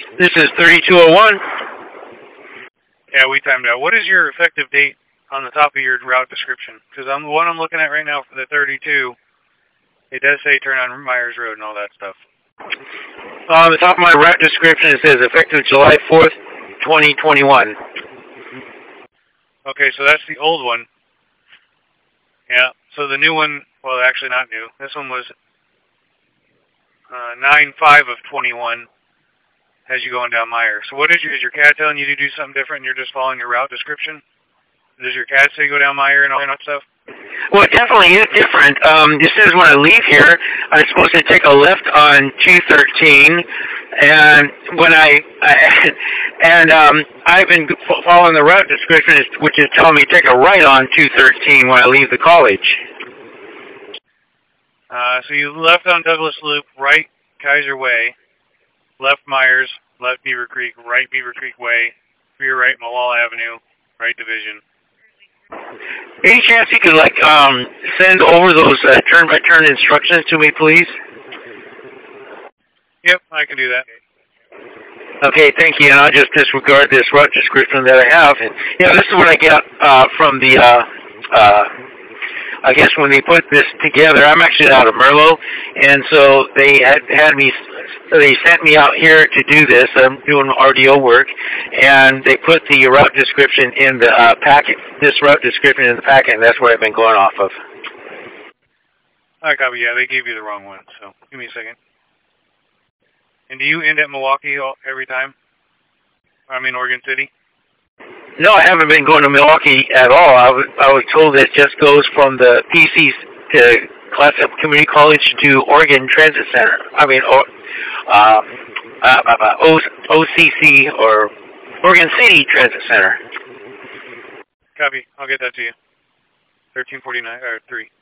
This is 3201. Yeah, we timed out. What is your effective date on the top of your route description? Because the one I'm looking at right now for the 32, it does say turn on Myers Road and all that stuff. On the top of my route description, it says effective July 4th, 2021. Okay, so that's the old one. Yeah, so the new one, well, actually not new. This one was 9/5 of 21 as you going down Meyer. So what is your CAD telling you to do something different and you're just following your route description? Does your CAD say go down Meyer and all that stuff? Well, it definitely is different. It says when I leave here, I'm supposed to take a left on 213, and when I've been following the route description, which is telling me to take a right on 213 when I leave the college. So you left on Douglas Loop, right Kaiser Way, left Myers, left Beaver Creek, right Beaver Creek Way, to your right Malala Avenue, right Division. Any chance you could send over those turn-by-turn instructions to me, please? Yep, I can do that. Okay, thank you. And I'll just disregard this route description that I have. And this is what I get from the. I guess when they put this together, I'm actually out of Merlo, and so they they sent me out here to do this. I'm doing RDO work, and they put the route description in the packet, this route description in the packet, and that's what I've been going off of. All right, copy. Yeah, they gave you the wrong one, so give me a second. And do you end at Milwaukee every time? I mean, Oregon City? No, I haven't been going to Milwaukee at all. I was told that it just goes from the PC to Clatsop Community College to Oregon Transit Center. I mean, OCC or Oregon City Transit Center. Copy. I'll get that to you. 1349 or 3.